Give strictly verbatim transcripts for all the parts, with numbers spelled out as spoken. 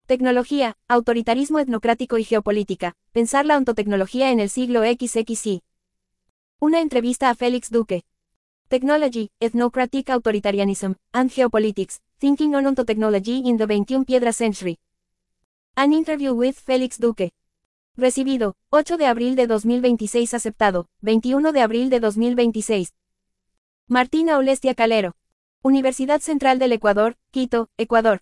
Tecnología, autoritarismo etnocrático y geopolítica. Pensar la ontotecnología en el siglo equis equis y. Una entrevista a Félix Duque. Technology, Ethnocratic Authoritarianism, and Geopolitics, Thinking on Ontotechnology in the twenty-first Century. An interview with Félix Duque. Recibido, ocho de abril de dos mil veintiséis. Aceptado, veintiuno de abril de dos mil veintiséis. Martín Aulestia Calero. Universidad Central del Ecuador, Quito, Ecuador.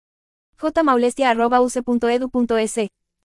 jmaulestia arroba u c punto edu punto es.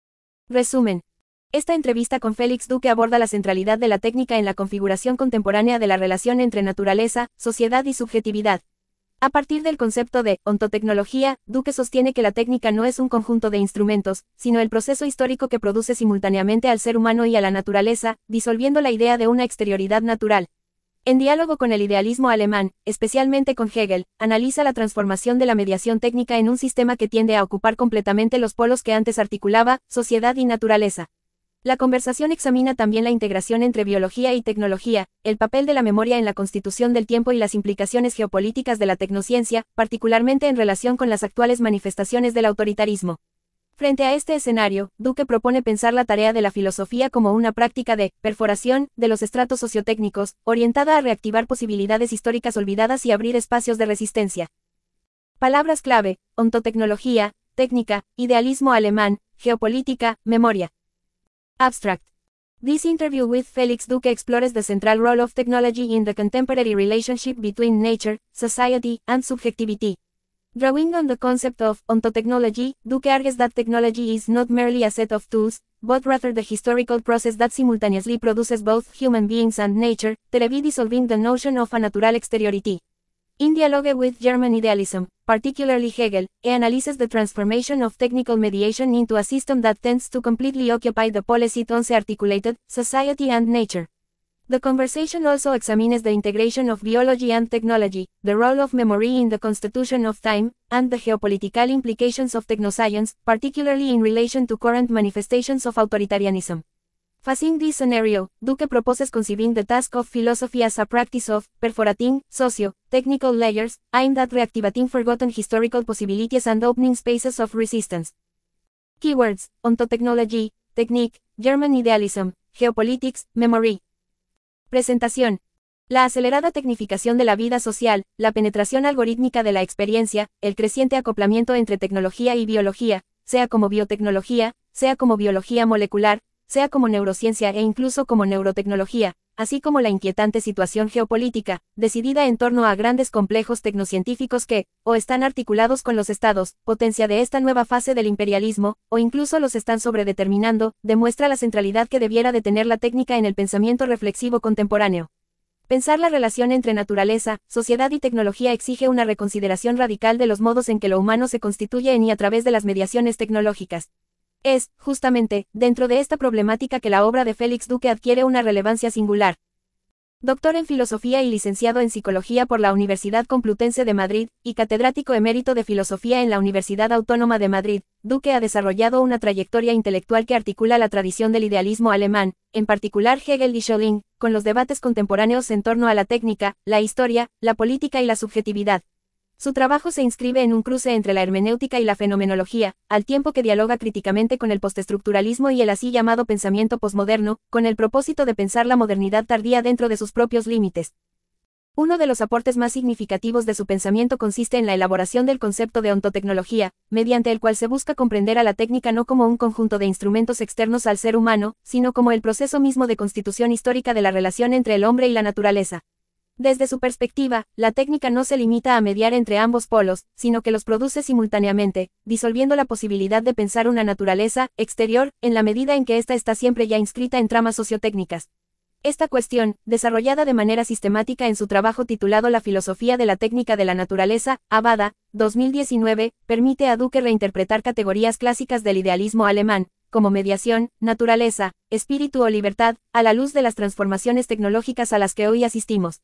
Resumen. Esta entrevista con Félix Duque aborda la centralidad de la técnica en la configuración contemporánea de la relación entre naturaleza, sociedad y subjetividad. A partir del concepto de ontotecnología, Duque sostiene que la técnica no es un conjunto de instrumentos, sino el proceso histórico que produce simultáneamente al ser humano y a la naturaleza, disolviendo la idea de una exterioridad natural. En diálogo con el idealismo alemán, especialmente con Hegel, analiza la transformación de la mediación técnica en un sistema que tiende a ocupar completamente los polos que antes articulaba, sociedad y naturaleza. La conversación examina también la integración entre biología y tecnología, el papel de la memoria en la constitución del tiempo y las implicaciones geopolíticas de la tecnociencia, particularmente en relación con las actuales manifestaciones del autoritarismo. Frente a este escenario, Duque propone pensar la tarea de la filosofía como una práctica de perforación de los estratos sociotécnicos, orientada a reactivar posibilidades históricas olvidadas y abrir espacios de resistencia. Palabras clave: ontotecnología, técnica, idealismo alemán, geopolítica, memoria. Abstract. This interview with Félix Duque explores the central role of technology in the contemporary relationship between nature, society, and subjectivity. Drawing on the concept of ontotechnology, Duque argues that technology is not merely a set of tools, but rather the historical process that simultaneously produces both human beings and nature, thereby dissolving the notion of a natural exteriority. In dialogue with German idealism, particularly Hegel, he analyzes the transformation of technical mediation into a system that tends to completely occupy the poles it once articulated, society and nature. The conversation also examines the integration of biology and technology, the role of memory in the constitution of time, and the geopolitical implications of technoscience, particularly in relation to current manifestations of authoritarianism. Facing this scenario, Duque proposes conceiving the task of philosophy as a practice of perforating socio-technical layers, aimed at reactivating forgotten historical possibilities and opening spaces of resistance. Keywords: ontotechnology, technique, German idealism, geopolitics, memory. Presentación. La acelerada tecnificación de la vida social, la penetración algorítmica de la experiencia, el creciente acoplamiento entre tecnología y biología, sea como biotecnología, sea como biología molecular, sea como neurociencia e incluso como neurotecnología, así como la inquietante situación geopolítica, decidida en torno a grandes complejos tecnocientíficos que, o están articulados con los estados, potencia de esta nueva fase del imperialismo, o incluso los están sobredeterminando, demuestra la centralidad que debiera de tener la técnica en el pensamiento reflexivo contemporáneo. Pensar la relación entre naturaleza, sociedad y tecnología exige una reconsideración radical de los modos en que lo humano se constituye en y a través de las mediaciones tecnológicas. Es, justamente, dentro de esta problemática que la obra de Félix Duque adquiere una relevancia singular. Doctor en Filosofía y licenciado en Psicología por la Universidad Complutense de Madrid, y catedrático emérito de Filosofía en la Universidad Autónoma de Madrid, Duque ha desarrollado una trayectoria intelectual que articula la tradición del idealismo alemán, en particular Hegel y Schelling, con los debates contemporáneos en torno a la técnica, la historia, la política y la subjetividad. Su trabajo se inscribe en un cruce entre la hermenéutica y la fenomenología, al tiempo que dialoga críticamente con el postestructuralismo y el así llamado pensamiento posmoderno, con el propósito de pensar la modernidad tardía dentro de sus propios límites. Uno de los aportes más significativos de su pensamiento consiste en la elaboración del concepto de ontotecnología, mediante el cual se busca comprender a la técnica no como un conjunto de instrumentos externos al ser humano, sino como el proceso mismo de constitución histórica de la relación entre el hombre y la naturaleza. Desde su perspectiva, la técnica no se limita a mediar entre ambos polos, sino que los produce simultáneamente, disolviendo la posibilidad de pensar una naturaleza exterior, en la medida en que ésta está siempre ya inscrita en tramas sociotécnicas. Esta cuestión, desarrollada de manera sistemática en su trabajo titulado La filosofía de la técnica de la naturaleza, Abada, dos mil diecinueve, permite a Duque reinterpretar categorías clásicas del idealismo alemán, como mediación, naturaleza, espíritu o libertad, a la luz de las transformaciones tecnológicas a las que hoy asistimos.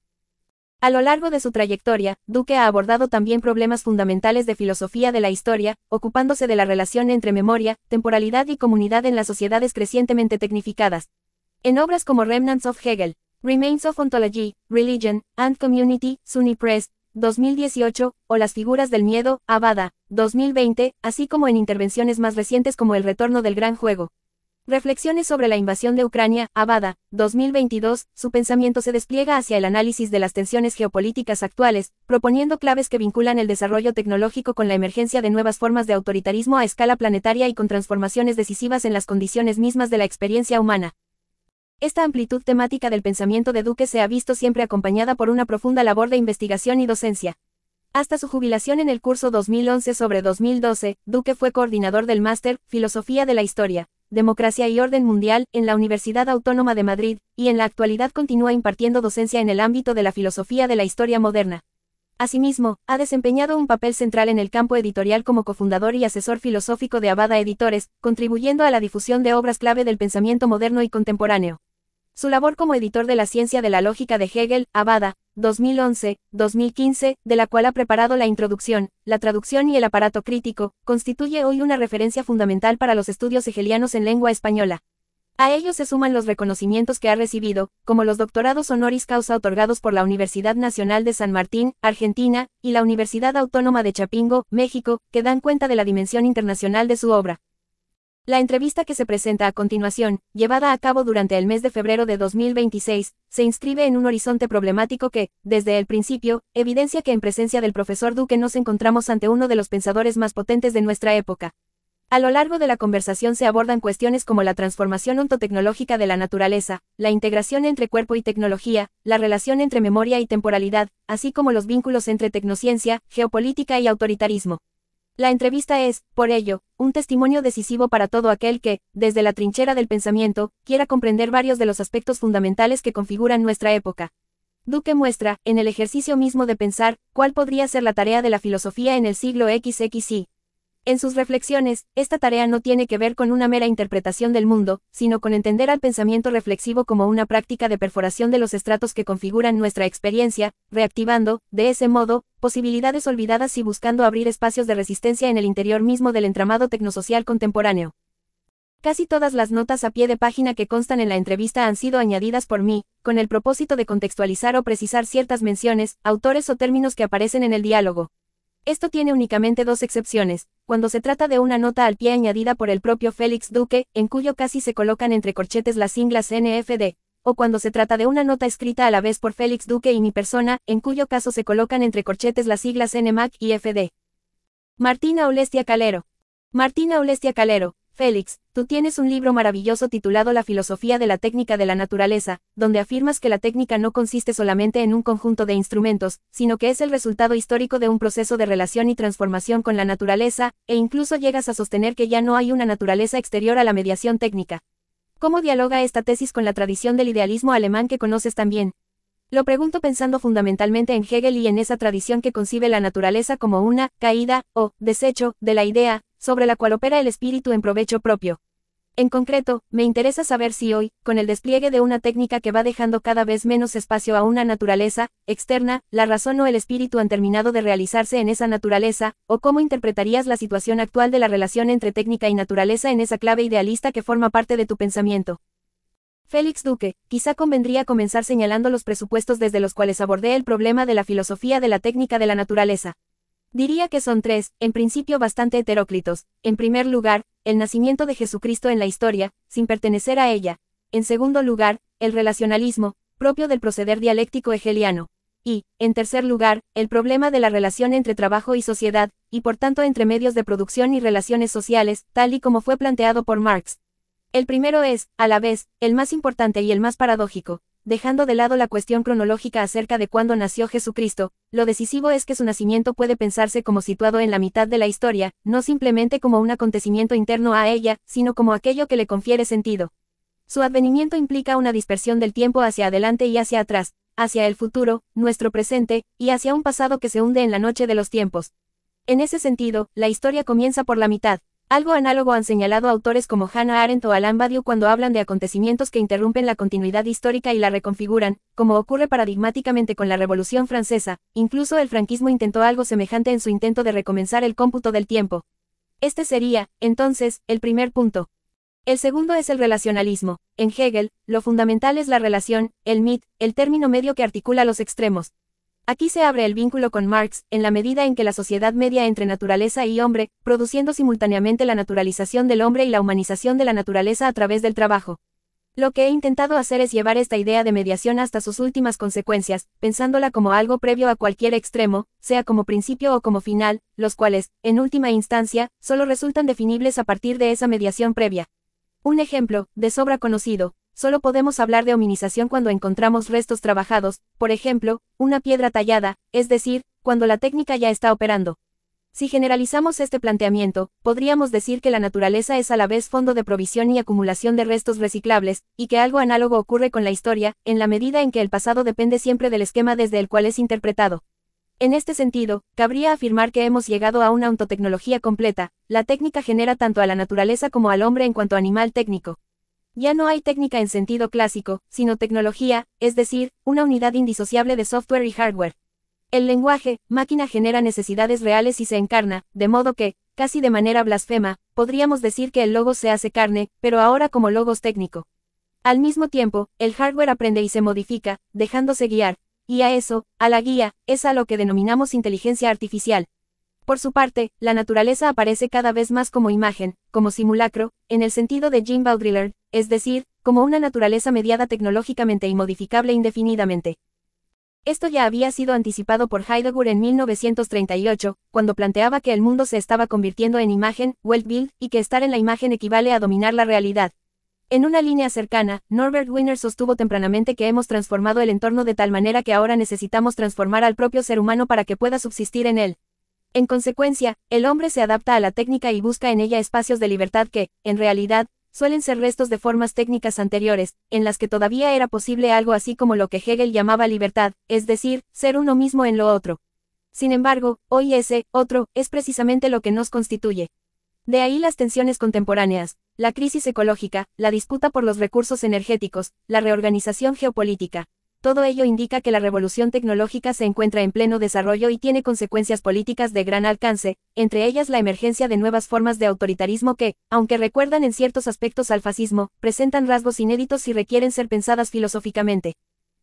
A lo largo de su trayectoria, Duque ha abordado también problemas fundamentales de filosofía de la historia, ocupándose de la relación entre memoria, temporalidad y comunidad en las sociedades crecientemente tecnificadas. En obras como Remnants of Hegel, Remains of Ontology, Religion, and Community, SUNY Press, dos mil dieciocho, o Las figuras del miedo, Avada, dos mil veinte, así como en intervenciones más recientes como El retorno del gran juego. Reflexiones sobre la invasión de Ucrania, Avada, dos mil veintidós, su pensamiento se despliega hacia el análisis de las tensiones geopolíticas actuales, proponiendo claves que vinculan el desarrollo tecnológico con la emergencia de nuevas formas de autoritarismo a escala planetaria y con transformaciones decisivas en las condiciones mismas de la experiencia humana. Esta amplitud temática del pensamiento de Duque se ha visto siempre acompañada por una profunda labor de investigación y docencia. Hasta su jubilación en el curso dos mil once sobre dos mil doce, Duque fue coordinador del máster Filosofía de la Historia, Democracia y Orden Mundial, en la Universidad Autónoma de Madrid, y en la actualidad continúa impartiendo docencia en el ámbito de la filosofía de la historia moderna. Asimismo, ha desempeñado un papel central en el campo editorial como cofundador y asesor filosófico de Avada Editores, contribuyendo a la difusión de obras clave del pensamiento moderno y contemporáneo. Su labor como editor de la ciencia de la lógica de Hegel, Avada, dos mil once, dos mil quince, de la cual ha preparado la introducción, la traducción y el aparato crítico, constituye hoy una referencia fundamental para los estudios hegelianos en lengua española. A ellos se suman los reconocimientos que ha recibido, como los doctorados honoris causa otorgados por la Universidad Nacional de San Martín, Argentina, y la Universidad Autónoma de Chapingo, México, que dan cuenta de la dimensión internacional de su obra. La entrevista que se presenta a continuación, llevada a cabo durante el mes de febrero de dos mil veintiséis, se inscribe en un horizonte problemático que, desde el principio, evidencia que en presencia del profesor Duque nos encontramos ante uno de los pensadores más potentes de nuestra época. A lo largo de la conversación se abordan cuestiones como la transformación ontotecnológica de la naturaleza, la integración entre cuerpo y tecnología, la relación entre memoria y temporalidad, así como los vínculos entre tecnociencia, geopolítica y autoritarismo. La entrevista es, por ello, un testimonio decisivo para todo aquel que, desde la trinchera del pensamiento, quiera comprender varios de los aspectos fundamentales que configuran nuestra época. Duque muestra, en el ejercicio mismo de pensar, cuál podría ser la tarea de la filosofía en el siglo equis equis y. En sus reflexiones, esta tarea no tiene que ver con una mera interpretación del mundo, sino con entender al pensamiento reflexivo como una práctica de perforación de los estratos que configuran nuestra experiencia, reactivando, de ese modo, posibilidades olvidadas y buscando abrir espacios de resistencia en el interior mismo del entramado tecnosocial contemporáneo. Casi todas las notas a pie de página que constan en la entrevista han sido añadidas por mí, con el propósito de contextualizar o precisar ciertas menciones, autores o términos que aparecen en el diálogo. Esto tiene únicamente dos excepciones, cuando se trata de una nota al pie añadida por el propio Félix Duque, en cuyo casi se colocan entre corchetes las siglas N F D, o cuando se trata de una nota escrita a la vez por Félix Duque y mi persona, en cuyo caso se colocan entre corchetes las siglas N M A C y F D. Martina Aulestia Calero. Martina Aulestia Calero. Félix, tú tienes un libro maravilloso titulado La filosofía de la técnica de la naturaleza, donde afirmas que la técnica no consiste solamente en un conjunto de instrumentos, sino que es el resultado histórico de un proceso de relación y transformación con la naturaleza, e incluso llegas a sostener que ya no hay una naturaleza exterior a la mediación técnica. ¿Cómo dialoga esta tesis con la tradición del idealismo alemán que conoces tan bien? Lo pregunto pensando fundamentalmente en Hegel y en esa tradición que concibe la naturaleza como una caída, o desecho, de la idea, sobre la cual opera el espíritu en provecho propio. En concreto, me interesa saber si hoy, con el despliegue de una técnica que va dejando cada vez menos espacio a una naturaleza externa, la razón o el espíritu han terminado de realizarse en esa naturaleza, o cómo interpretarías la situación actual de la relación entre técnica y naturaleza en esa clave idealista que forma parte de tu pensamiento. Félix Duque, quizá convendría comenzar señalando los presupuestos desde los cuales abordé el problema de la filosofía de la técnica de la naturaleza. Diría que son tres, en principio bastante heteróclitos. En primer lugar, el nacimiento de Jesucristo en la historia, sin pertenecer a ella. En segundo lugar, el relacionalismo, propio del proceder dialéctico hegeliano. Y, en tercer lugar, el problema de la relación entre trabajo y sociedad, y por tanto entre medios de producción y relaciones sociales, tal y como fue planteado por Marx. El primero es, a la vez, el más importante y el más paradójico. Dejando de lado la cuestión cronológica acerca de cuándo nació Jesucristo, lo decisivo es que su nacimiento puede pensarse como situado en la mitad de la historia, no simplemente como un acontecimiento interno a ella, sino como aquello que le confiere sentido. Su advenimiento implica una dispersión del tiempo hacia adelante y hacia atrás, hacia el futuro, nuestro presente, y hacia un pasado que se hunde en la noche de los tiempos. En ese sentido, la historia comienza por la mitad. Algo análogo han señalado autores como Hannah Arendt o Alain Badiou cuando hablan de acontecimientos que interrumpen la continuidad histórica y la reconfiguran, como ocurre paradigmáticamente con la Revolución Francesa. Incluso el franquismo intentó algo semejante en su intento de recomenzar el cómputo del tiempo. Este sería, entonces, el primer punto. El segundo es el relacionalismo. En Hegel, lo fundamental es la relación, el mit, el término medio que articula los extremos. Aquí se abre el vínculo con Marx, en la medida en que la sociedad media entre naturaleza y hombre, produciendo simultáneamente la naturalización del hombre y la humanización de la naturaleza a través del trabajo. Lo que he intentado hacer es llevar esta idea de mediación hasta sus últimas consecuencias, pensándola como algo previo a cualquier extremo, sea como principio o como final, los cuales, en última instancia, solo resultan definibles a partir de esa mediación previa. Un ejemplo, de sobra conocido. Solo podemos hablar de hominización cuando encontramos restos trabajados, por ejemplo, una piedra tallada, es decir, cuando la técnica ya está operando. Si generalizamos este planteamiento, podríamos decir que la naturaleza es a la vez fondo de provisión y acumulación de restos reciclables, y que algo análogo ocurre con la historia, en la medida en que el pasado depende siempre del esquema desde el cual es interpretado. En este sentido, cabría afirmar que hemos llegado a una ontotecnología completa. La técnica genera tanto a la naturaleza como al hombre en cuanto animal técnico. Ya no hay técnica en sentido clásico, sino tecnología, es decir, una unidad indisociable de software y hardware. El lenguaje, máquina genera necesidades reales y se encarna, de modo que, casi de manera blasfema, podríamos decir que el logos se hace carne, pero ahora como logos técnico. Al mismo tiempo, el hardware aprende y se modifica, dejándose guiar, y a eso, a la guía, es a lo que denominamos inteligencia artificial. Por su parte, la naturaleza aparece cada vez más como imagen, como simulacro, en el sentido de Jim Baudrillard, es decir, como una naturaleza mediada tecnológicamente y modificable indefinidamente. Esto ya había sido anticipado por Heidegger en mil novecientos treinta y ocho, cuando planteaba que el mundo se estaba convirtiendo en imagen, Weltbild, y que estar en la imagen equivale a dominar la realidad. En una línea cercana, Norbert Wiener sostuvo tempranamente que hemos transformado el entorno de tal manera que ahora necesitamos transformar al propio ser humano para que pueda subsistir en él. En consecuencia, el hombre se adapta a la técnica y busca en ella espacios de libertad que, en realidad, suelen ser restos de formas técnicas anteriores, en las que todavía era posible algo así como lo que Hegel llamaba libertad, es decir, ser uno mismo en lo otro. Sin embargo, hoy ese, otro, es precisamente lo que nos constituye. De ahí las tensiones contemporáneas, la crisis ecológica, la disputa por los recursos energéticos, la reorganización geopolítica. Todo ello indica que la revolución tecnológica se encuentra en pleno desarrollo y tiene consecuencias políticas de gran alcance, entre ellas la emergencia de nuevas formas de autoritarismo que, aunque recuerdan en ciertos aspectos al fascismo, presentan rasgos inéditos y requieren ser pensadas filosóficamente.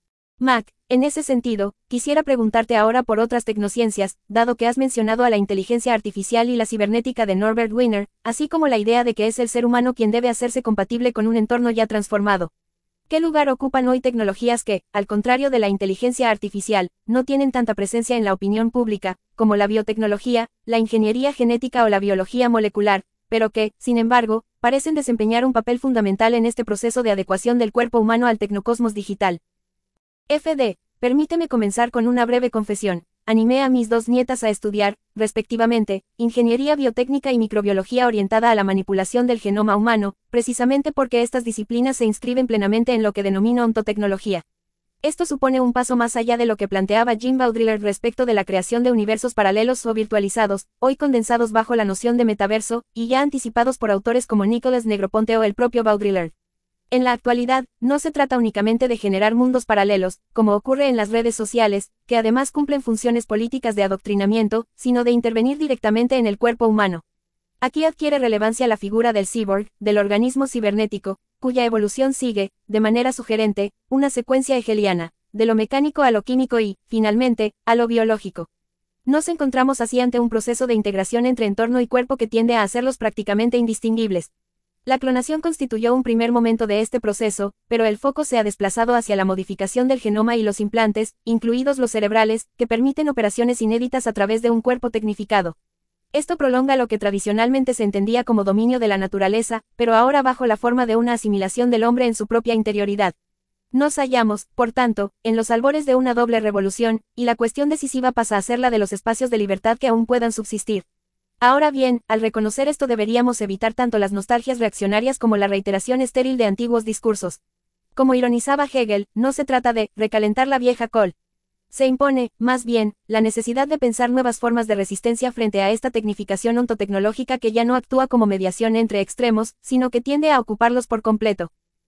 Mac, en ese sentido, quisiera preguntarte ahora por otras tecnociencias, dado que has mencionado a la inteligencia artificial y la cibernética de Norbert Wiener, así como la idea de que es el ser humano quien debe hacerse compatible con un entorno ya transformado. ¿Qué lugar ocupan hoy tecnologías que, al contrario de la inteligencia artificial, no tienen tanta presencia en la opinión pública, como la biotecnología, la ingeniería genética o la biología molecular, pero que, sin embargo, parecen desempeñar un papel fundamental en este proceso de adecuación del cuerpo humano al tecnocosmos digital? F D, permíteme comenzar con una breve confesión. Animé a mis dos nietas a estudiar, respectivamente, ingeniería biotécnica y microbiología orientada a la manipulación del genoma humano, precisamente porque estas disciplinas se inscriben plenamente en lo que denomino ontotecnología. Esto supone un paso más allá de lo que planteaba Jim Baudrillard respecto de la creación de universos paralelos o virtualizados, hoy condensados bajo la noción de metaverso, y ya anticipados por autores como Nicolas Negroponte o el propio Baudrillard. En la actualidad, no se trata únicamente de generar mundos paralelos, como ocurre en las redes sociales, que además cumplen funciones políticas de adoctrinamiento, sino de intervenir directamente en el cuerpo humano. Aquí adquiere relevancia la figura del cyborg, del organismo cibernético, cuya evolución sigue, de manera sugerente, una secuencia hegeliana, de lo mecánico a lo químico y, finalmente, a lo biológico. Nos encontramos así ante un proceso de integración entre entorno y cuerpo que tiende a hacerlos prácticamente indistinguibles. La clonación constituyó un primer momento de este proceso, pero el foco se ha desplazado hacia la modificación del genoma y los implantes, incluidos los cerebrales, que permiten operaciones inéditas a través de un cuerpo tecnificado. Esto prolonga lo que tradicionalmente se entendía como dominio de la naturaleza, pero ahora bajo la forma de una asimilación del hombre en su propia interioridad. Nos hallamos, por tanto, en los albores de una doble revolución, y la cuestión decisiva pasa a ser la de los espacios de libertad que aún puedan subsistir. Ahora bien, al reconocer esto deberíamos evitar tanto las nostalgias reaccionarias como la reiteración estéril de antiguos discursos. Como ironizaba Hegel, no se trata de recalentar la vieja col. Se impone, más bien, la necesidad de pensar nuevas formas de resistencia frente a esta tecnificación ontotecnológica que ya no actúa como mediación entre extremos, sino que tiende a ocuparlos por completo.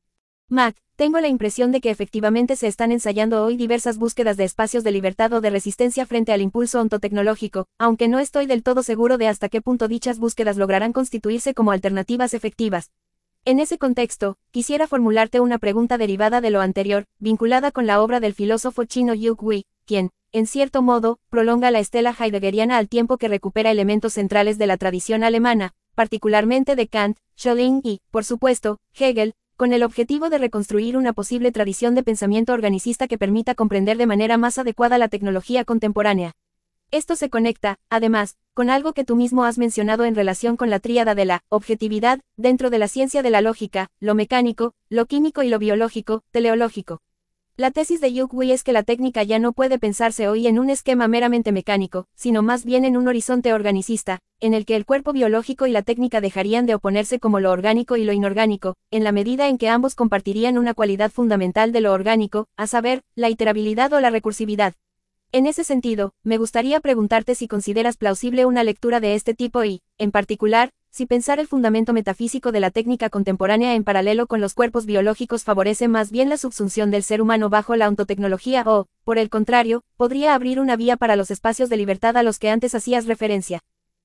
Mac, tengo la impresión de que efectivamente se están ensayando hoy diversas búsquedas de espacios de libertad o de resistencia frente al impulso ontotecnológico, aunque no estoy del todo seguro de hasta qué punto dichas búsquedas lograrán constituirse como alternativas efectivas. En ese contexto, quisiera formularte una pregunta derivada de lo anterior, vinculada con la obra del filósofo chino Yu Gui, quien, en cierto modo, prolonga la estela heideggeriana al tiempo que recupera elementos centrales de la tradición alemana, particularmente de Kant, Schelling y, por supuesto, Hegel, con el objetivo de reconstruir una posible tradición de pensamiento organicista que permita comprender de manera más adecuada la tecnología contemporánea. Esto se conecta, además, con algo que tú mismo has mencionado en relación con la tríada de la objetividad, dentro de la ciencia de la lógica, lo mecánico, lo químico y lo biológico, teleológico. La tesis de Yu Hui es que la técnica ya no puede pensarse hoy en un esquema meramente mecánico, sino más bien en un horizonte organicista, en el que el cuerpo biológico y la técnica dejarían de oponerse como lo orgánico y lo inorgánico, en la medida en que ambos compartirían una cualidad fundamental de lo orgánico, a saber, la iterabilidad o la recursividad. En ese sentido, me gustaría preguntarte si consideras plausible una lectura de este tipo y, en particular, si pensar el fundamento metafísico de la técnica contemporánea en paralelo con los cuerpos biológicos favorece más bien la subsunción del ser humano bajo la ontotecnología o, por el contrario, podría abrir una vía para los espacios de libertad a los que antes hacías referencia.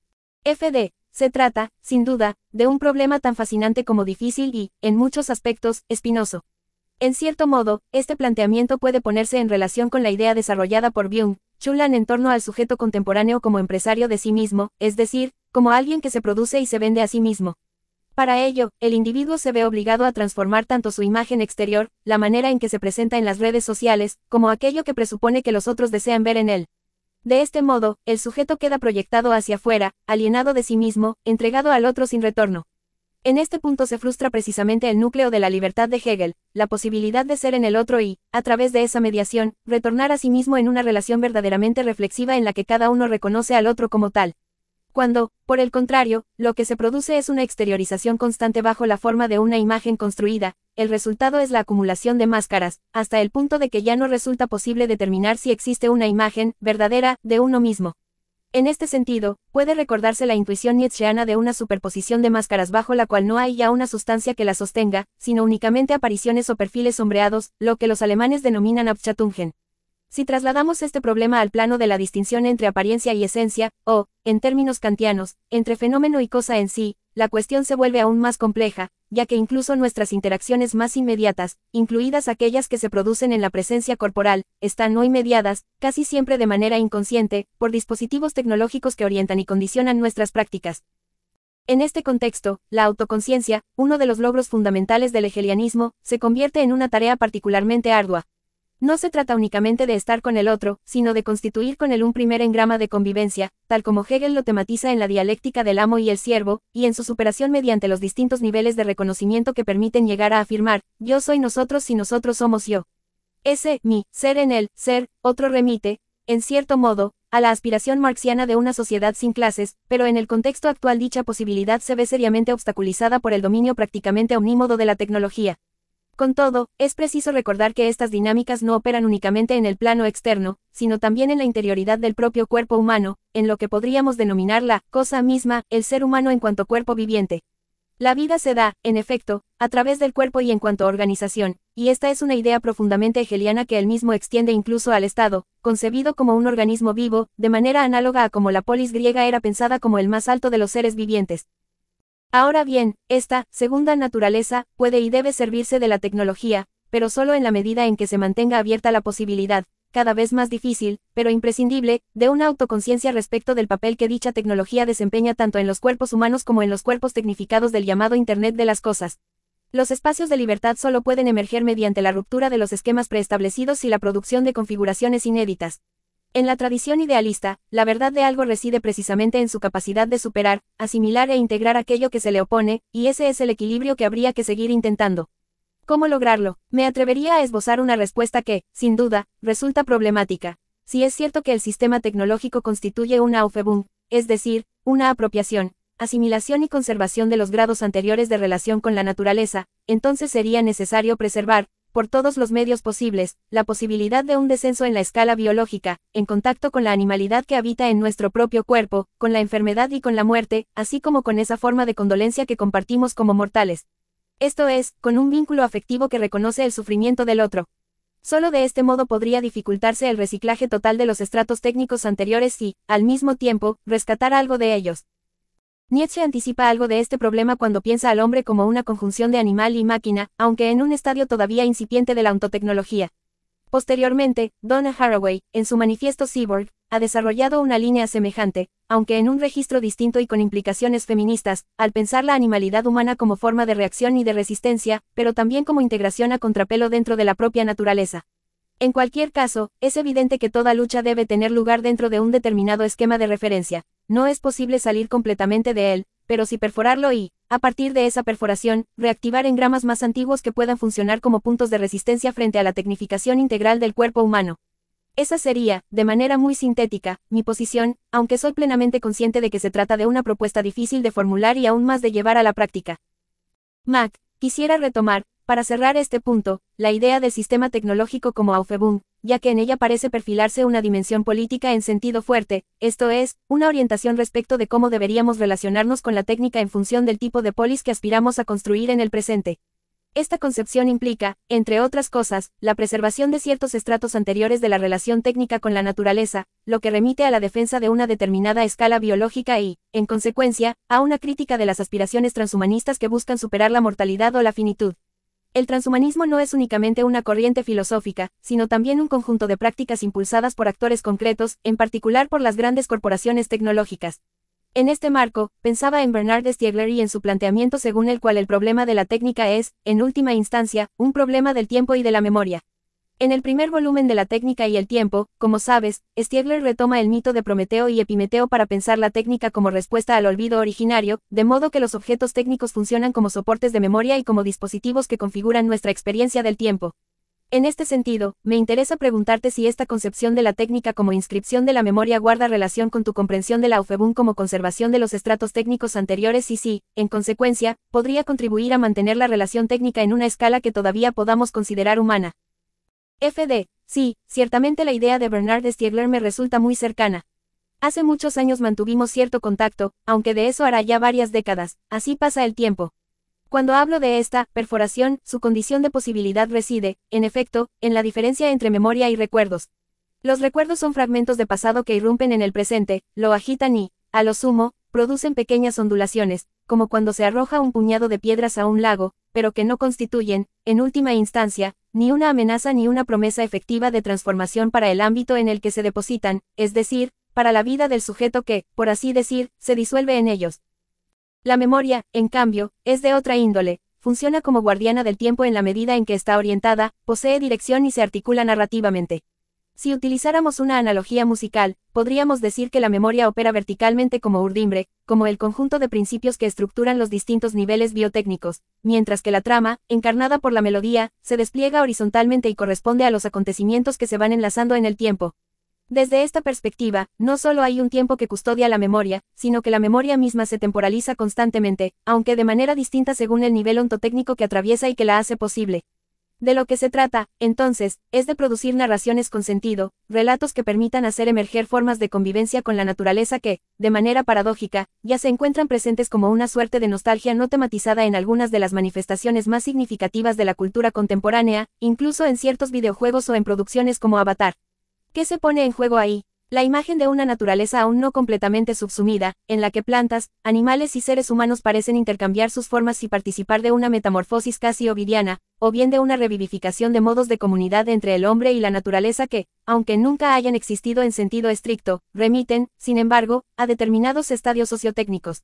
F D. Se trata, sin duda, de un problema tan fascinante como difícil y, en muchos aspectos, espinoso. En cierto modo, este planteamiento puede ponerse en relación con la idea desarrollada por Byung-Chul en torno al sujeto contemporáneo como empresario de sí mismo, es decir, como alguien que se produce y se vende a sí mismo. Para ello, el individuo se ve obligado a transformar tanto su imagen exterior, la manera en que se presenta en las redes sociales, como aquello que presupone que los otros desean ver en él. De este modo, el sujeto queda proyectado hacia afuera, alienado de sí mismo, entregado al otro sin retorno. En este punto se frustra precisamente el núcleo de la libertad de Hegel, la posibilidad de ser en el otro y, a través de esa mediación, retornar a sí mismo en una relación verdaderamente reflexiva en la que cada uno reconoce al otro como tal. Cuando, por el contrario, lo que se produce es una exteriorización constante bajo la forma de una imagen construida, el resultado es la acumulación de máscaras, hasta el punto de que ya no resulta posible determinar si existe una imagen verdadera de uno mismo. En este sentido, puede recordarse la intuición nietzscheana de una superposición de máscaras bajo la cual no hay ya una sustancia que la sostenga, sino únicamente apariciones o perfiles sombreados, lo que los alemanes denominan Abschattungen. Si trasladamos este problema al plano de la distinción entre apariencia y esencia, o, en términos kantianos, entre fenómeno y cosa en sí, la cuestión se vuelve aún más compleja, ya que incluso nuestras interacciones más inmediatas, incluidas aquellas que se producen en la presencia corporal, están hoy mediadas, casi siempre de manera inconsciente, por dispositivos tecnológicos que orientan y condicionan nuestras prácticas. En este contexto, la autoconciencia, uno de los logros fundamentales del hegelianismo, se convierte en una tarea particularmente ardua. No se trata únicamente de estar con el otro, sino de constituir con él un primer engrama de convivencia, tal como Hegel lo tematiza en la dialéctica del amo y el siervo, y en su superación mediante los distintos niveles de reconocimiento que permiten llegar a afirmar, yo soy nosotros si nosotros somos yo. Ese, mi, ser en el, ser, otro remite, en cierto modo, a la aspiración marxiana de una sociedad sin clases, pero en el contexto actual dicha posibilidad se ve seriamente obstaculizada por el dominio prácticamente omnímodo de la tecnología. Con todo, es preciso recordar que estas dinámicas no operan únicamente en el plano externo, sino también en la interioridad del propio cuerpo humano, en lo que podríamos denominar la cosa misma, el ser humano en cuanto cuerpo viviente. La vida se da, en efecto, a través del cuerpo y en cuanto organización, y esta es una idea profundamente hegeliana que él mismo extiende incluso al Estado, concebido como un organismo vivo, de manera análoga a como la polis griega era pensada como el más alto de los seres vivientes. Ahora bien, esta segunda naturaleza puede y debe servirse de la tecnología, pero solo en la medida en que se mantenga abierta la posibilidad, cada vez más difícil, pero imprescindible, de una autoconciencia respecto del papel que dicha tecnología desempeña tanto en los cuerpos humanos como en los cuerpos tecnificados del llamado Internet de las cosas. Los espacios de libertad solo pueden emerger mediante la ruptura de los esquemas preestablecidos y la producción de configuraciones inéditas. En la tradición idealista, la verdad de algo reside precisamente en su capacidad de superar, asimilar e integrar aquello que se le opone, y ese es el equilibrio que habría que seguir intentando. ¿Cómo lograrlo? Me atrevería a esbozar una respuesta que, sin duda, resulta problemática. Si es cierto que el sistema tecnológico constituye una Aufhebung, es decir, una apropiación, asimilación y conservación de los grados anteriores de relación con la naturaleza, entonces sería necesario preservar, por todos los medios posibles, la posibilidad de un descenso en la escala biológica, en contacto con la animalidad que habita en nuestro propio cuerpo, con la enfermedad y con la muerte, así como con esa forma de condolencia que compartimos como mortales. Esto es, con un vínculo afectivo que reconoce el sufrimiento del otro. Solo de este modo podría dificultarse el reciclaje total de los estratos técnicos anteriores y, al mismo tiempo, rescatar algo de ellos. Nietzsche anticipa algo de este problema cuando piensa al hombre como una conjunción de animal y máquina, aunque en un estadio todavía incipiente de la ontotecnología. Posteriormente, Donna Haraway, en su manifiesto Cyborg, ha desarrollado una línea semejante, aunque en un registro distinto y con implicaciones feministas, al pensar la animalidad humana como forma de reacción y de resistencia, pero también como integración a contrapelo dentro de la propia naturaleza. En cualquier caso, es evidente que toda lucha debe tener lugar dentro de un determinado esquema de referencia. No es posible salir completamente de él, pero sí perforarlo y, a partir de esa perforación, reactivar engramas más antiguos que puedan funcionar como puntos de resistencia frente a la tecnificación integral del cuerpo humano. Esa sería, de manera muy sintética, mi posición, aunque soy plenamente consciente de que se trata de una propuesta difícil de formular y aún más de llevar a la práctica. Mac, quisiera retomar, para cerrar este punto, la idea del sistema tecnológico como Aufhebung, ya que en ella parece perfilarse una dimensión política en sentido fuerte, esto es, una orientación respecto de cómo deberíamos relacionarnos con la técnica en función del tipo de polis que aspiramos a construir en el presente. Esta concepción implica, entre otras cosas, la preservación de ciertos estratos anteriores de la relación técnica con la naturaleza, lo que remite a la defensa de una determinada escala biológica y, en consecuencia, a una crítica de las aspiraciones transhumanistas que buscan superar la mortalidad o la finitud. El transhumanismo no es únicamente una corriente filosófica, sino también un conjunto de prácticas impulsadas por actores concretos, en particular por las grandes corporaciones tecnológicas. En este marco, pensaba en Bernard Stiegler y en su planteamiento según el cual el problema de la técnica es, en última instancia, un problema del tiempo y de la memoria. En el primer volumen de La técnica y el tiempo, como sabes, Stiegler retoma el mito de Prometeo y Epimeteo para pensar la técnica como respuesta al olvido originario, de modo que los objetos técnicos funcionan como soportes de memoria y como dispositivos que configuran nuestra experiencia del tiempo. En este sentido, me interesa preguntarte si esta concepción de la técnica como inscripción de la memoria guarda relación con tu comprensión de la Aufhebung como conservación de los estratos técnicos anteriores y si, en consecuencia, podría contribuir a mantener la relación técnica en una escala que todavía podamos considerar humana. F D. Sí, ciertamente la idea de Bernard Stiegler me resulta muy cercana. Hace muchos años mantuvimos cierto contacto, aunque de eso hará ya varias décadas, así pasa el tiempo. Cuando hablo de esta perforación, su condición de posibilidad reside, en efecto, en la diferencia entre memoria y recuerdos. Los recuerdos son fragmentos de pasado que irrumpen en el presente, lo agitan y, a lo sumo, producen pequeñas ondulaciones, como cuando se arroja un puñado de piedras a un lago, pero que no constituyen, en última instancia, ni una amenaza ni una promesa efectiva de transformación para el ámbito en el que se depositan, es decir, para la vida del sujeto que, por así decir, se disuelve en ellos. La memoria, en cambio, es de otra índole, funciona como guardiana del tiempo en la medida en que está orientada, posee dirección y se articula narrativamente. Si utilizáramos una analogía musical, podríamos decir que la memoria opera verticalmente como urdimbre, como el conjunto de principios que estructuran los distintos niveles biotécnicos, mientras que la trama, encarnada por la melodía, se despliega horizontalmente y corresponde a los acontecimientos que se van enlazando en el tiempo. Desde esta perspectiva, no solo hay un tiempo que custodia la memoria, sino que la memoria misma se temporaliza constantemente, aunque de manera distinta según el nivel ontotécnico que atraviesa y que la hace posible. De lo que se trata, entonces, es de producir narraciones con sentido, relatos que permitan hacer emerger formas de convivencia con la naturaleza que, de manera paradójica, ya se encuentran presentes como una suerte de nostalgia no tematizada en algunas de las manifestaciones más significativas de la cultura contemporánea, incluso en ciertos videojuegos o en producciones como Avatar. ¿Qué se pone en juego ahí? La imagen de una naturaleza aún no completamente subsumida, en la que plantas, animales y seres humanos parecen intercambiar sus formas y participar de una metamorfosis casi ovidiana, o bien de una revivificación de modos de comunidad entre el hombre y la naturaleza que, aunque nunca hayan existido en sentido estricto, remiten, sin embargo, a determinados estadios sociotécnicos.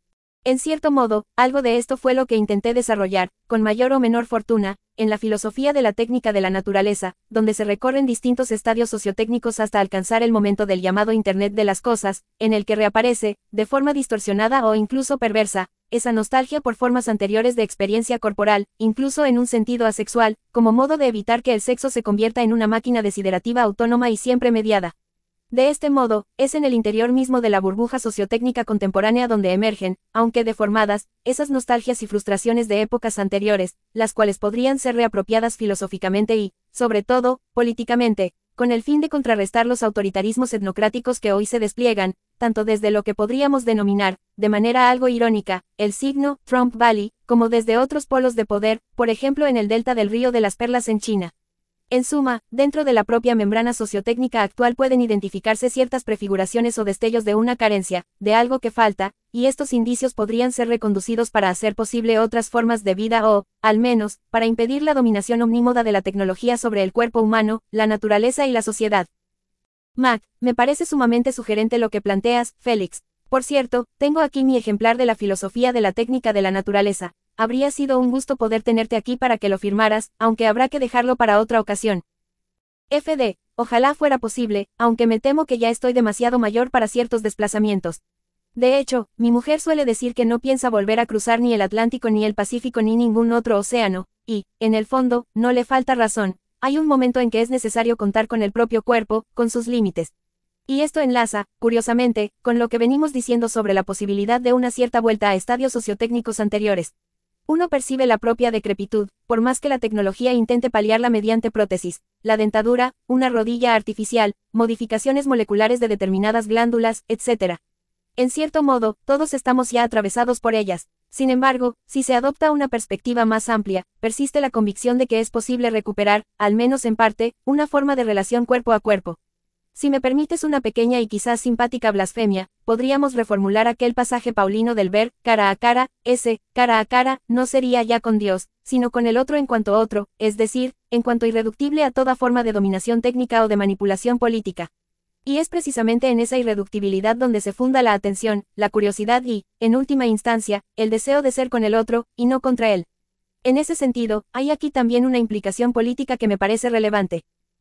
En cierto modo, algo de esto fue lo que intenté desarrollar, con mayor o menor fortuna, en la filosofía de la técnica de la naturaleza, donde se recorren distintos estadios sociotécnicos hasta alcanzar el momento del llamado Internet de las cosas, en el que reaparece, de forma distorsionada o incluso perversa, esa nostalgia por formas anteriores de experiencia corporal, incluso en un sentido asexual, como modo de evitar que el sexo se convierta en una máquina desiderativa autónoma y siempre mediada. De este modo, es en el interior mismo de la burbuja sociotécnica contemporánea donde emergen, aunque deformadas, esas nostalgias y frustraciones de épocas anteriores, las cuales podrían ser reapropiadas filosóficamente y, sobre todo, políticamente, con el fin de contrarrestar los autoritarismos etnocráticos que hoy se despliegan, tanto desde lo que podríamos denominar, de manera algo irónica, el signo Trump Valley, como desde otros polos de poder, por ejemplo en el delta del Río de las Perlas en China. En suma, dentro de la propia membrana sociotécnica actual pueden identificarse ciertas prefiguraciones o destellos de una carencia, de algo que falta, y estos indicios podrían ser reconducidos para hacer posible otras formas de vida o, al menos, para impedir la dominación omnímoda de la tecnología sobre el cuerpo humano, la naturaleza y la sociedad. Mac, me parece sumamente sugerente lo que planteas, Félix. Por cierto, tengo aquí mi ejemplar de la filosofía de la técnica de la naturaleza. Habría sido un gusto poder tenerte aquí para que lo firmaras, aunque habrá que dejarlo para otra ocasión. F D, ojalá fuera posible, aunque me temo que ya estoy demasiado mayor para ciertos desplazamientos. De hecho, mi mujer suele decir que no piensa volver a cruzar ni el Atlántico ni el Pacífico ni ningún otro océano, y, en el fondo, no le falta razón. Hay un momento en que es necesario contar con el propio cuerpo, con sus límites. Y esto enlaza, curiosamente, con lo que venimos diciendo sobre la posibilidad de una cierta vuelta a estadios sociotécnicos anteriores. Uno percibe la propia decrepitud, por más que la tecnología intente paliarla mediante prótesis, la dentadura, una rodilla artificial, modificaciones moleculares de determinadas glándulas, etcétera. En cierto modo, todos estamos ya atravesados por ellas. Sin embargo, si se adopta una perspectiva más amplia, persiste la convicción de que es posible recuperar, al menos en parte, una forma de relación cuerpo a cuerpo. Si me permites una pequeña y quizás simpática blasfemia, podríamos reformular aquel pasaje paulino del ver, cara a cara, ese, cara a cara, no sería ya con Dios, sino con el otro en cuanto otro, es decir, en cuanto irreductible a toda forma de dominación técnica o de manipulación política. Y es precisamente en esa irreductibilidad donde se funda la atención, la curiosidad y, en última instancia, el deseo de ser con el otro, y no contra él. En ese sentido, hay aquí también una implicación política que me parece relevante.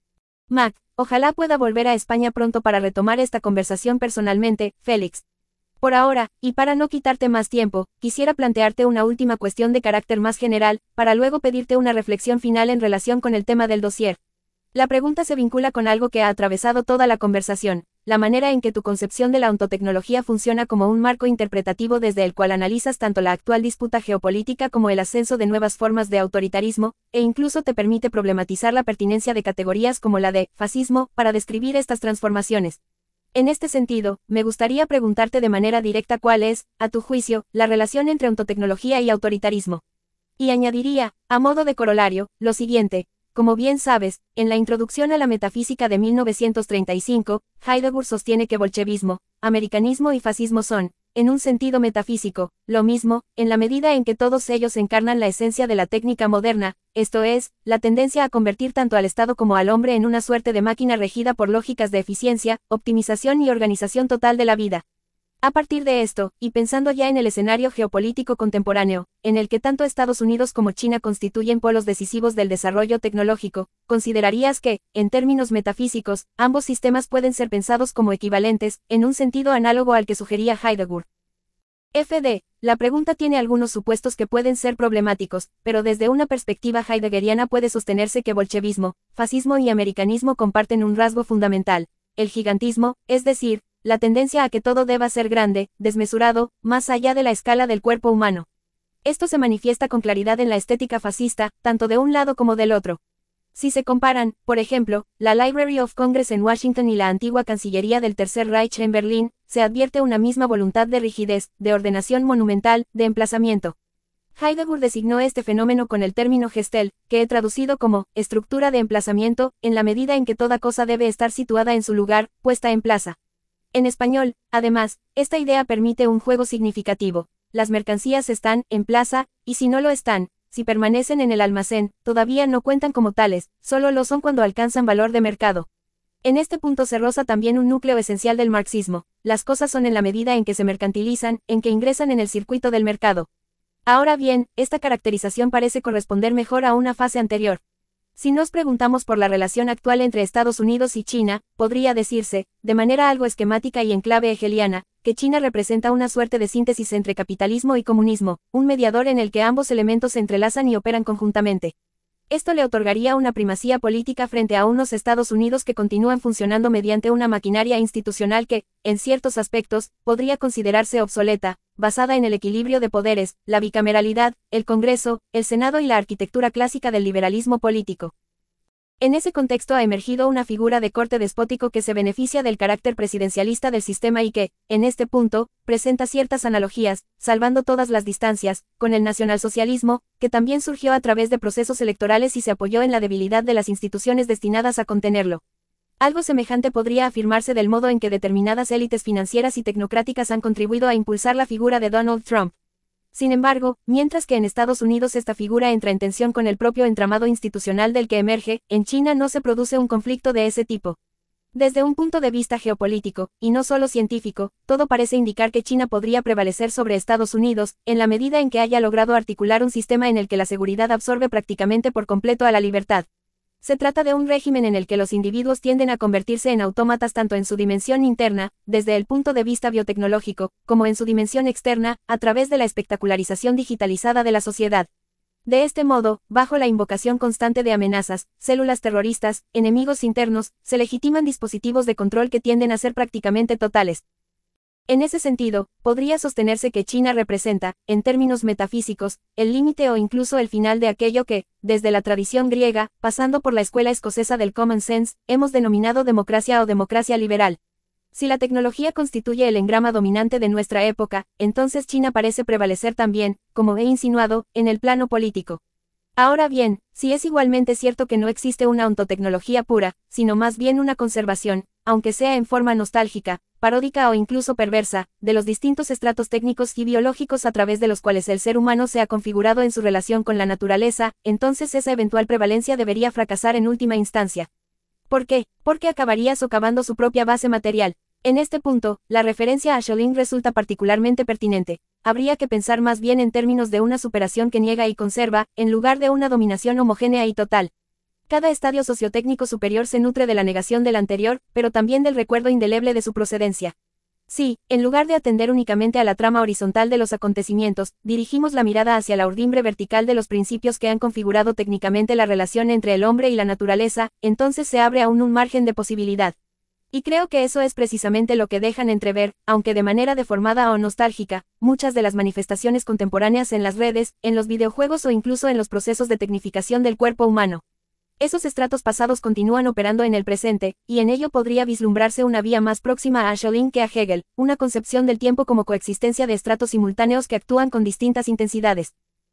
Mac, ojalá pueda volver a España pronto para retomar esta conversación personalmente, Félix. Por ahora, y para no quitarte más tiempo, quisiera plantearte una última cuestión de carácter más general, para luego pedirte una reflexión final en relación con el tema del dossier. La pregunta se vincula con algo que ha atravesado toda la conversación, la manera en que tu concepción de la ontotecnología funciona como un marco interpretativo desde el cual analizas tanto la actual disputa geopolítica como el ascenso de nuevas formas de autoritarismo, e incluso te permite problematizar la pertinencia de categorías como la de fascismo para describir estas transformaciones. En este sentido, me gustaría preguntarte de manera directa cuál es, a tu juicio, la relación entre ontotecnología y autoritarismo. Y añadiría, a modo de corolario, lo siguiente. Como bien sabes, en la introducción a la metafísica de mil novecientos treinta y cinco, Heidegger sostiene que bolchevismo, americanismo y fascismo son, en un sentido metafísico, lo mismo, en la medida en que todos ellos encarnan la esencia de la técnica moderna, esto es, la tendencia a convertir tanto al Estado como al hombre en una suerte de máquina regida por lógicas de eficiencia, optimización y organización total de la vida. A partir de esto, y pensando ya en el escenario geopolítico contemporáneo, en el que tanto Estados Unidos como China constituyen polos decisivos del desarrollo tecnológico, ¿considerarías que, en términos metafísicos, ambos sistemas pueden ser pensados como equivalentes, en un sentido análogo al que sugería Heidegger? F D. La pregunta tiene algunos supuestos que pueden ser problemáticos, pero desde una perspectiva heideggeriana puede sostenerse que bolchevismo, fascismo y americanismo comparten un rasgo fundamental, el gigantismo, es decir, la tendencia a que todo deba ser grande, desmesurado, más allá de la escala del cuerpo humano. Esto se manifiesta con claridad en la estética fascista, tanto de un lado como del otro. Si se comparan, por ejemplo, la Library of Congress en Washington y la antigua Cancillería del Tercer Reich en Berlín, se advierte una misma voluntad de rigidez, de ordenación monumental, de emplazamiento. Heidegger designó este fenómeno con el término Gestel, que he traducido como estructura de emplazamiento, en la medida en que toda cosa debe estar situada en su lugar, puesta en plaza. En español, además, esta idea permite un juego significativo. Las mercancías están en plaza, y si no lo están, si permanecen en el almacén, todavía no cuentan como tales, solo lo son cuando alcanzan valor de mercado. En este punto se roza también un núcleo esencial del marxismo. Las cosas son en la medida en que se mercantilizan, en que ingresan en el circuito del mercado. Ahora bien, esta caracterización parece corresponder mejor a una fase anterior. Si nos preguntamos por la relación actual entre Estados Unidos y China, podría decirse, de manera algo esquemática y en clave hegeliana, que China representa una suerte de síntesis entre capitalismo y comunismo, un mediador en el que ambos elementos se entrelazan y operan conjuntamente. Esto le otorgaría una primacía política frente a unos Estados Unidos que continúan funcionando mediante una maquinaria institucional que, en ciertos aspectos, podría considerarse obsoleta, basada en el equilibrio de poderes, la bicameralidad, el Congreso, el Senado y la arquitectura clásica del liberalismo político. En ese contexto ha emergido una figura de corte despótico que se beneficia del carácter presidencialista del sistema y que, en este punto, presenta ciertas analogías, salvando todas las distancias, con el nacionalsocialismo, que también surgió a través de procesos electorales y se apoyó en la debilidad de las instituciones destinadas a contenerlo. Algo semejante podría afirmarse del modo en que determinadas élites financieras y tecnocráticas han contribuido a impulsar la figura de Donald Trump. Sin embargo, mientras que en Estados Unidos esta figura entra en tensión con el propio entramado institucional del que emerge, en China no se produce un conflicto de ese tipo. Desde un punto de vista geopolítico, y no solo científico, todo parece indicar que China podría prevalecer sobre Estados Unidos, en la medida en que haya logrado articular un sistema en el que la seguridad absorbe prácticamente por completo a la libertad. Se trata de un régimen en el que los individuos tienden a convertirse en autómatas tanto en su dimensión interna, desde el punto de vista biotecnológico, como en su dimensión externa, a través de la espectacularización digitalizada de la sociedad. De este modo, bajo la invocación constante de amenazas, células terroristas, enemigos internos, se legitiman dispositivos de control que tienden a ser prácticamente totales. En ese sentido, podría sostenerse que China representa, en términos metafísicos, el límite o incluso el final de aquello que, desde la tradición griega, pasando por la escuela escocesa del common sense, hemos denominado democracia o democracia liberal. Si la tecnología constituye el engrama dominante de nuestra época, entonces China parece prevalecer también, como he insinuado, en el plano político. Ahora bien, si es igualmente cierto que no existe una ontotecnología pura, sino más bien una conservación, aunque sea en forma nostálgica, paródica o incluso perversa, de los distintos estratos técnicos y biológicos a través de los cuales el ser humano se ha configurado en su relación con la naturaleza, entonces esa eventual prevalencia debería fracasar en última instancia. ¿Por qué? Porque acabaría socavando su propia base material. En este punto, la referencia a Schelling resulta particularmente pertinente. Habría que pensar más bien en términos de una superación que niega y conserva, en lugar de una dominación homogénea y total. Cada estadio sociotécnico superior se nutre de la negación del anterior, pero también del recuerdo indeleble de su procedencia. Si, en lugar de atender únicamente a la trama horizontal de los acontecimientos, dirigimos la mirada hacia la urdimbre vertical de los principios que han configurado técnicamente la relación entre el hombre y la naturaleza, entonces se abre aún un margen de posibilidad. Y creo que eso es precisamente lo que dejan entrever, aunque de manera deformada o nostálgica, muchas de las manifestaciones contemporáneas en las redes, en los videojuegos o incluso en los procesos de tecnificación del cuerpo humano. Esos estratos pasados continúan operando en el presente, y en ello podría vislumbrarse una vía más próxima a Schelling que a Hegel, una concepción del tiempo como coexistencia de estratos simultáneos que actúan con distintas intensidades.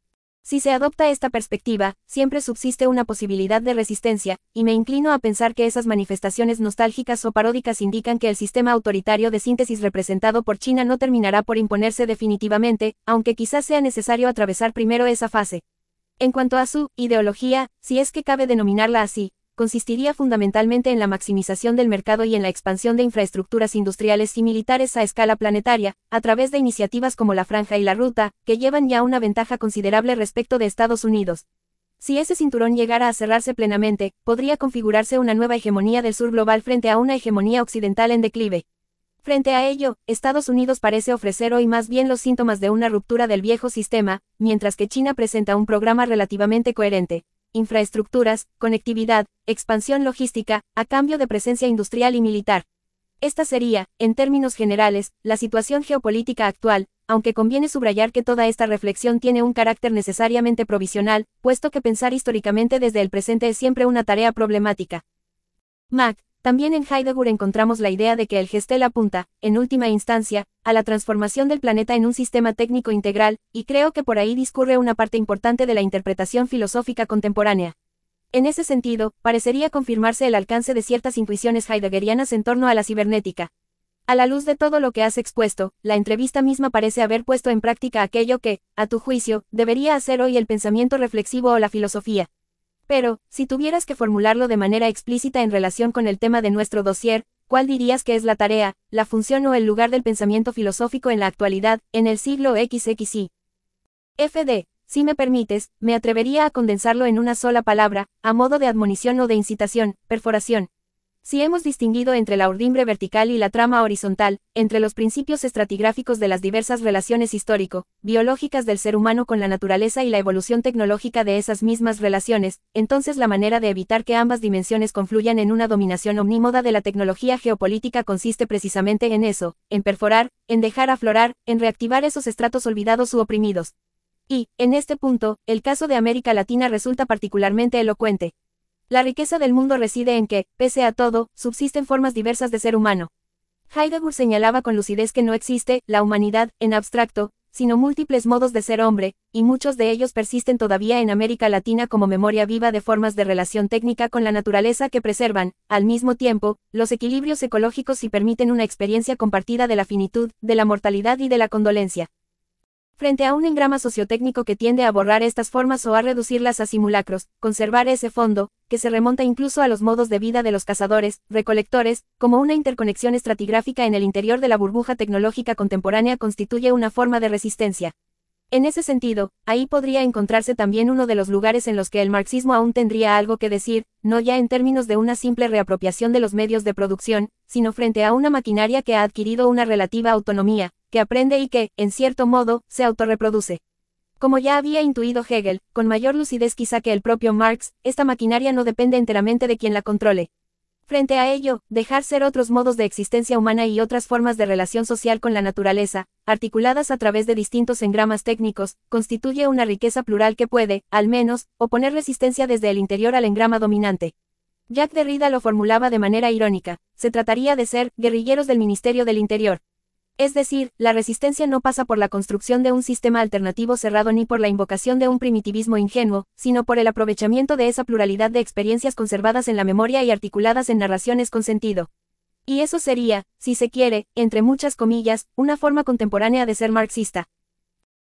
Si se adopta esta perspectiva, siempre subsiste una posibilidad de resistencia, y me inclino a pensar que esas manifestaciones nostálgicas o paródicas indican que el sistema autoritario de síntesis representado por China no terminará por imponerse definitivamente, aunque quizás sea necesario atravesar primero esa fase. En cuanto a su ideología, si es que cabe denominarla así, consistiría fundamentalmente en la maximización del mercado y en la expansión de infraestructuras industriales y militares a escala planetaria, a través de iniciativas como la Franja y la Ruta, que llevan ya una ventaja considerable respecto de Estados Unidos. Si ese cinturón llegara a cerrarse plenamente, podría configurarse una nueva hegemonía del sur global frente a una hegemonía occidental en declive. Frente a ello, Estados Unidos parece ofrecer hoy más bien los síntomas de una ruptura del viejo sistema, mientras que China presenta un programa relativamente coherente. Infraestructuras, conectividad, expansión logística, a cambio de presencia industrial y militar. Esta sería, en términos generales, la situación geopolítica actual, aunque conviene subrayar que toda esta reflexión tiene un carácter necesariamente provisional, puesto que pensar históricamente desde el presente es siempre una tarea problemática. Mac. También en Heidegger encontramos la idea de que el Gestel apunta, en última instancia, a la transformación del planeta en un sistema técnico integral, y creo que por ahí discurre una parte importante de la interpretación filosófica contemporánea. En ese sentido, parecería confirmarse el alcance de ciertas intuiciones heideggerianas en torno a la cibernética. A la luz de todo lo que has expuesto, la entrevista misma parece haber puesto en práctica aquello que, a tu juicio, debería hacer hoy el pensamiento reflexivo o la filosofía. Pero, si tuvieras que formularlo de manera explícita en relación con el tema de nuestro dossier, ¿cuál dirías que es la tarea, la función o el lugar del pensamiento filosófico en la actualidad, en el siglo equis equis y? F D, si me permites, me atrevería a condensarlo en una sola palabra, a modo de admonición o de incitación, perforación. Si hemos distinguido entre la urdimbre vertical y la trama horizontal, entre los principios estratigráficos de las diversas relaciones histórico-biológicas del ser humano con la naturaleza y la evolución tecnológica de esas mismas relaciones, entonces la manera de evitar que ambas dimensiones confluyan en una dominación omnímoda de la tecnología geopolítica consiste precisamente en eso, en perforar, en dejar aflorar, en reactivar esos estratos olvidados u oprimidos. Y, en este punto, el caso de América Latina resulta particularmente elocuente. La riqueza del mundo reside en que, pese a todo, subsisten formas diversas de ser humano. Heidegger señalaba con lucidez que no existe, la humanidad, en abstracto, sino múltiples modos de ser hombre, y muchos de ellos persisten todavía en América Latina como memoria viva de formas de relación técnica con la naturaleza que preservan, al mismo tiempo, los equilibrios ecológicos y permiten una experiencia compartida de la finitud, de la mortalidad y de la condolencia. Frente a un engrama sociotécnico que tiende a borrar estas formas o a reducirlas a simulacros, conservar ese fondo, que se remonta incluso a los modos de vida de los cazadores, recolectores, como una interconexión estratigráfica en el interior de la burbuja tecnológica contemporánea constituye una forma de resistencia. En ese sentido, ahí podría encontrarse también uno de los lugares en los que el marxismo aún tendría algo que decir, no ya en términos de una simple reapropiación de los medios de producción, sino frente a una maquinaria que ha adquirido una relativa autonomía, que aprende y que, en cierto modo, se autorreproduce. Como ya había intuido Hegel, con mayor lucidez quizá que el propio Marx, esta maquinaria no depende enteramente de quien la controle. Frente a ello, dejar ser otros modos de existencia humana y otras formas de relación social con la naturaleza, articuladas a través de distintos engramas técnicos, constituye una riqueza plural que puede, al menos, oponer resistencia desde el interior al engrama dominante. Jacques Derrida lo formulaba de manera irónica, se trataría de ser guerrilleros del Ministerio del Interior. Es decir, la resistencia no pasa por la construcción de un sistema alternativo cerrado ni por la invocación de un primitivismo ingenuo, sino por el aprovechamiento de esa pluralidad de experiencias conservadas en la memoria y articuladas en narraciones con sentido. Y eso sería, si se quiere, entre muchas comillas, una forma contemporánea de ser marxista.